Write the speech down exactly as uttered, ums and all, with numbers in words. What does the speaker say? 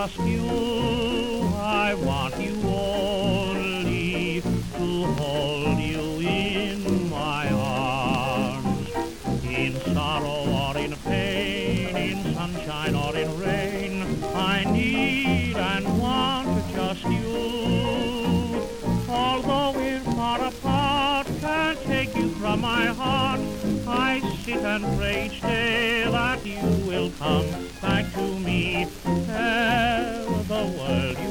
just you. I want you only to hold you in my arms. In sorrow or in pain, in sunshine or in rain, I need and want just you. Although we're far apart, can't take you from my heart, I sit and pray each day that you will come back to me. Tell the world you